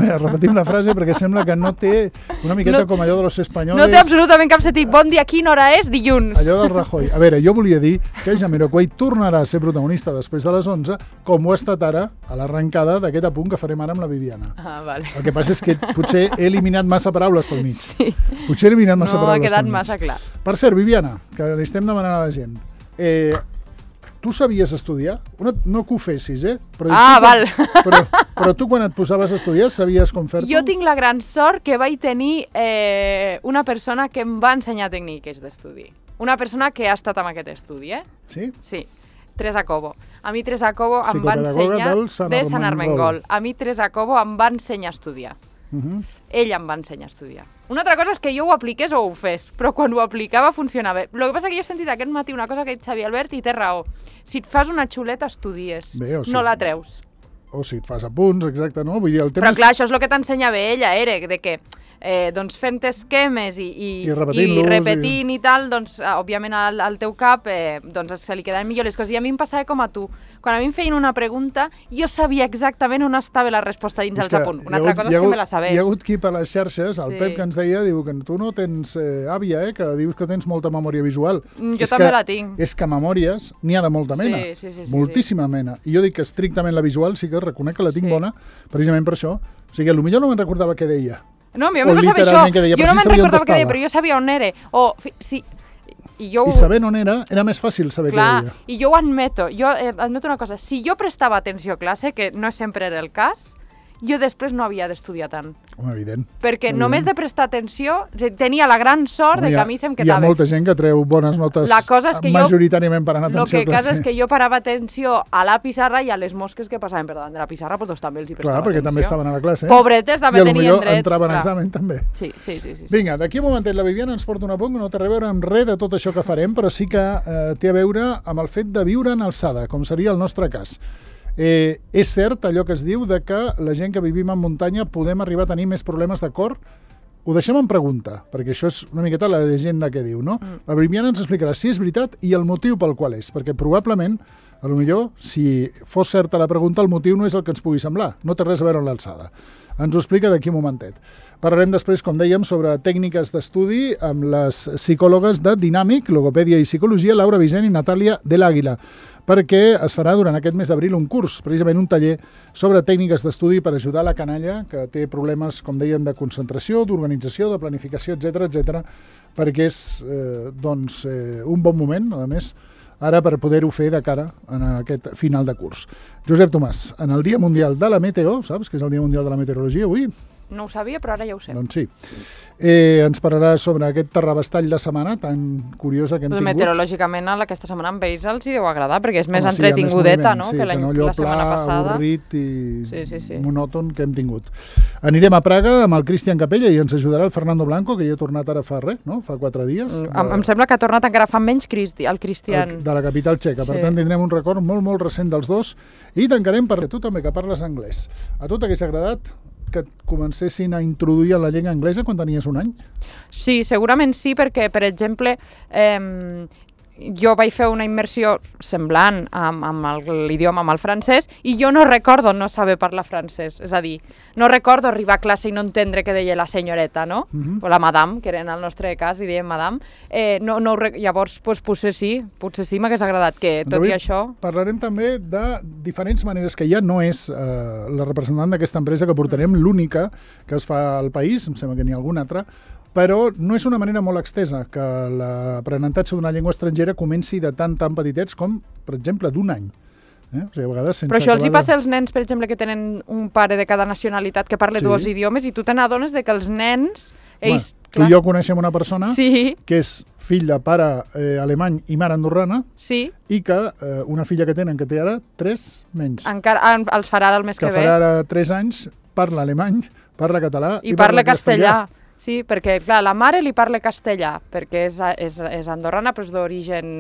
veure, repetim la frase perquè sembla que no té una miqueta com allò de los espanyoles. No té absolutament cap sentit. Bon dia, quina hora és? Dilluns. Allò del Rajoy. A veure, jo volia dir que Jamiroquai tornarà a ser protagonista després de les 11, com ho ha estat ara a l'arrencada d'aquest apunt que farem ara amb la Viviana. Ah, vale. El que passa és que potser he eliminat massa paraules pel mig. Sí. Potser he eliminat massa paraules pel mig. No ha quedat massa clar. Per cert, Viviana, que li estem demanant a la gent, tu sabies estudiar? No que ho fessis, val. Però tu quan et posaves a estudiar sabies com fer-t'ho? Jo tinc la gran sort que vaig tenir una persona que em va ensenyar tècniques d'estudi. Una persona que ha estat en aquest estudi, Sí? Sí. Teresa Cobo. A mi Teresa Cobo em va ensenyar... de Sant Armengol. A mi Teresa Cobo em va ensenyar a estudiar. Ella em va ensenyar a estudiar. Una altra cosa és que jo ho apliqués o ho fes, però quan ho aplicava funcionava. El que passa és que jo he sentit aquest matí una cosa que ha dit Xavier Albert i té raó. Si et fas una xuleta, estudies. No la treus. O si et fas apunts, exacte, no? Vull dir, el tema però clar, això és el que t'ensenyava ella, Eric, de que doncs fent esquemes i repetint i tal, doncs òbviament al teu cap doncs se li quedaven millor les coses. I a mi em passava com a tu. Quan a mi em feien una pregunta, jo sabia exactament on estava la resposta dins els apunts. Una altra cosa és que me la sabés. Hi ha hagut qui per les xarxes, el Pep que ens deia, diu que tu no tens àvia, que dius que tens molta memòria visual. Jo també la tinc. És que memòries n'hi ha de molta mena. Moltíssima mena. I jo dic que estrictament la visual sí que reconec que la tinc bona, precisament per això. O sigui, potser no me'n recordava què deia. No, a mi me passava això. Jo no me'n recordava què deia, però jo sabia on era. I sabent on era més fàcil saber què deia. I jo ho admeto. Jo admeto una cosa. Si jo prestava atenció a classe, que no sempre era el cas, jo després no havia d'estudiar tant. Home, evident. Perquè només de prestar atenció tenia la gran sort de que a mi se'm quedava. Hi ha molta gent que treu bones notes majoritàriament per anar atenció a classe. El que cas és que jo parava atenció a la pissarra i a les mosques que passaven per davant de la pissarra, doncs també els hi prestava atenció. Clar, perquè també estaven a la classe. Pobretes també tenien dret. I potser entraven a examen també. Sí. Vinga, d'aquí un momentet la Viviana ens porta un apunt que no té a veure amb res de tot això que farem, però sí que té a veure amb el fet de viure en alçada, com seria el nostre cas. És cert allò que es diu de que la gent que vivim en muntanya podem arribar a tenir més problemes de cor? Ho deixem en pregunta, perquè això és una miqueta la llegenda que diu, no? La Viviana ens explicarà si és veritat i el motiu pel qual és, perquè probablement, potser, si fos certa la pregunta, el motiu no és el que ens pugui semblar, no té res a veure amb l'alçada. Ens ho explica d'aquí un momentet. Parlarem després, com dèiem, sobre tècniques d'estudi amb les psicòlogues de Dinàmic, Logopèdia i Psicologia, Laura Vicent i Natàlia de l'Àguila, perquè es farà durant aquest mes d'abril un curs, precisament un taller sobre tècniques d'estudi per ajudar la canalla que té problemes, com dèiem, de concentració, d'organització, de planificació, etc, perquè és un bon moment, a més, ara per poder-ho fer de cara a aquest final de curs. Josep Tomàs, en el Dia Mundial de la Meteo, saps que és el Dia Mundial de la Meteorologia avui? No ho sabia, però ara ja ho sé. Doncs sí. Ens parlarà sobre aquest terrabastall de setmana tan curiosa que hem tingut. Meteorològicament aquesta setmana amb ells els hi deu agradar, perquè és més entretingudeta, no? Que la setmana passada. Avorrit i monòton que hem tingut. Anirem a Praga amb el Cristian Capella i ens ajudarà el Fernando Blanco, que ja ha tornat ara fa 4 dies. Em sembla que ha tornat encara fa menys el Cristian. De la capital txeca. Per tant, tindrem un record molt, molt recent dels dos i tancarem per tu també, que parles anglès. A tu t'hagués agradat que et comencessin a introduir en la llengua anglesa quan tenies un any? Sí, segurament sí, perquè, per exemple, jo vaig fer una immersió semblant amb l'idioma, amb el francès, i jo no recordo no saber parlar francès. És a dir, no recordo arribar a classe i no entendre què deia la senyoreta, no? O la madame, que era en el nostre cas, i dèiem madame. Llavors, potser sí m'hagués agradat que, tot i això... Parlarem també de diferents maneres, que ja no és la representant d'aquesta empresa que portarem, l'única que es fa al país, em sembla que n'hi ha alguna altra, però no és una manera molt extesa que l'aprenentatge d'una llengua estrangera comenci de tan petitets com, per exemple, d'un any. O sigui, a vegades sense però això els hi passa als nens, per exemple, que tenen un pare de cada nacionalitat que parla dos idiomes, i tu te n'adones que els nens... Tu i jo coneixem una persona que és fill de pare alemany i mare andorrana i que una filla que tenen, que té ara 3 menys. Encara els farà el mes que ve. Que farà ara 3 anys, parla alemany, parla català i parla castellà. Sí, perquè, clar, la mare li parla castellà, perquè és andorrana, però és d'origen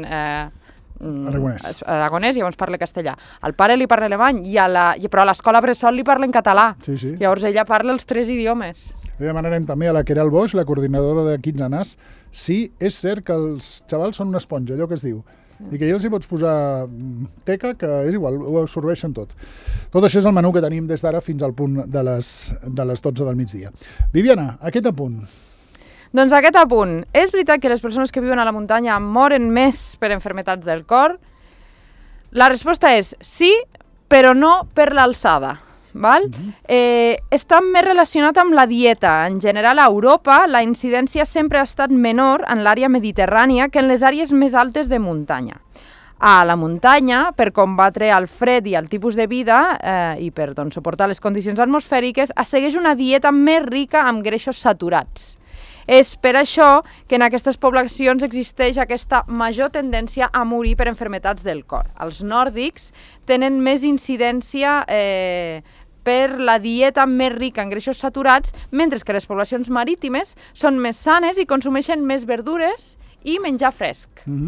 aragonès, llavors parla castellà. El pare li parla alemany, però a l'escola bressol li parla en català. Llavors ella parla els 3 idiomes. Demanarem també a la Queralt Boix, la coordinadora de Kids and Us, si és cert que els xavals són una esponja, allò que es diu. I que ja els hi pots posar teca, que és igual, ho absorbeixen tot. Tot això és el menú que tenim des d'ara fins al punt de les 12 del migdia. Viviana, aquest apunt. Doncs aquest apunt. És veritat que les persones que viuen a la muntanya moren més per enfermetats del cor? La resposta és sí, però no per l'alçada. Val? Està més relacionat amb la dieta. En general, a Europa, la incidència sempre ha estat menor en l'àrea mediterrània que en les àrees més altes de muntanya. A la muntanya, per combatre el fred i el tipus de vida i per suportar les condicions atmosfèriques, es segueix una dieta més rica amb greixos saturats. És per això que en aquestes poblacions existeix aquesta major tendència a morir per enfermetats del cor. Els nòrdics tenen més incidència per la dieta més rica en greixos saturats, mentre que les poblacions marítimes són més sanes i consumeixen més verdures i menjar fresc.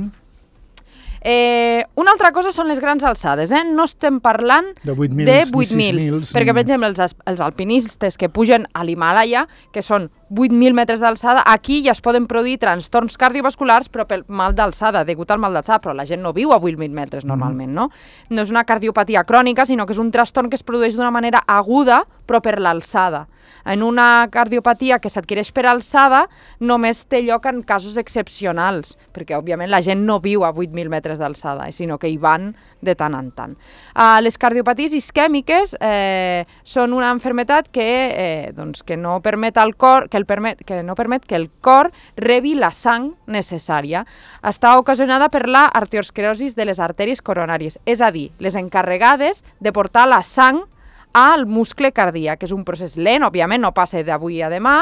Una altra cosa són les grans alçades. No estem parlant de 8.000, perquè, per exemple, els alpinistes que pugen a l'Himàlaia, que són 8.000 metres d'alçada, aquí ja es poden produir trastorns cardiovasculars, però pel mal d'alçada, degut al mal d'alçada, però la gent no viu a 8.000 metres normalment, no? No és una cardiopatia crònica, sinó que és un trastorn que es produeix d'una manera aguda, però per l'alçada. En una cardiopatia que s'adquireix per alçada només té lloc en casos excepcionals, perquè òbviament la gent no viu a 8.000 metres d'alçada, sinó que hi van de tant en tant. Les cardiopaties isquèmiques són una malaltia que no permet al cor, que no permet que el cor rebi la sang necessària. Està ocasionada per la arteriosclerosi de les artèries coronàries, és a dir, les encarregades de portar la sang al muscle cardíac, que és un procés lent, òbviament no passa d'avui a demà,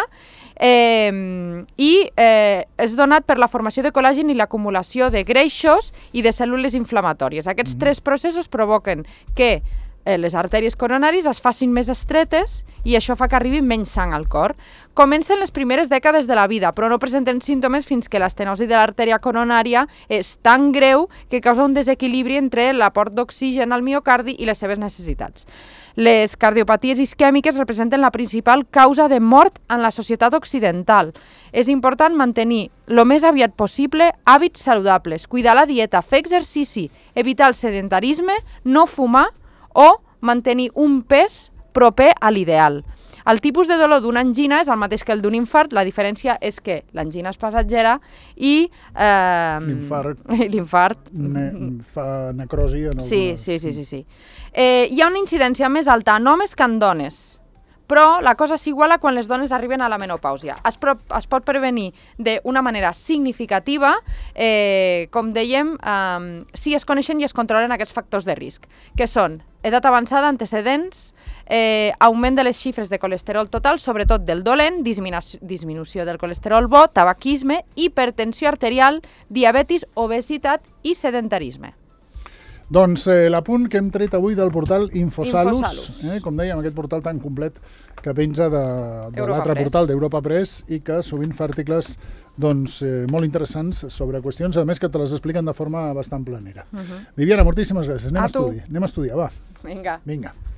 i és donat per la formació de col·làgen i l'acumulació de greixos i de cèl·lules inflamatòries. Aquests tres processos provoquen que les artèries coronàries es facin més estretes i això fa que arribi menys sang al cor. Comencen les primeres dècades de la vida, però no presenten símptomes fins que l'estenosi de l'artèria coronària és tan greu que causa un desequilibri entre l'aport d'oxigen al miocardi i les seves necessitats. Les cardiopaties isquèmiques representen la principal causa de mort en la societat occidental. És important mantenir el més aviat possible hàbits saludables, cuidar la dieta, fer exercici, evitar el sedentarisme, no fumar o mantenir un pes proper a l'ideal. El tipus de dolor d'una angina és el mateix que el d'un infart, la diferència és que l'angina és passatgera i l'infart fa necrosi en algunes... Sí. Hi ha una incidència més alta en homes que en dones, però la cosa s'iguala quan les dones arriben a la menopàusia. Es pot prevenir d'una manera significativa, com dèiem, si es coneixen i es controlen aquests factors de risc, que són edat avançada, antecedents, augment de les xifres de colesterol total, sobretot del dolent, disminució del colesterol bo, tabaquisme, hipertensió arterial, diabetis, obesitat i sedentarisme. Doncs l'apunt que hem tret avui del portal Infosalus, com dèiem, aquest portal tan complet que penja de l'altre portal d'Europa Press i que sovint fa articles molt interessants sobre qüestions, a més que te les expliquen de forma bastant planera. Viviana, moltíssimes gràcies. Anem a estudiar, va. Vinga.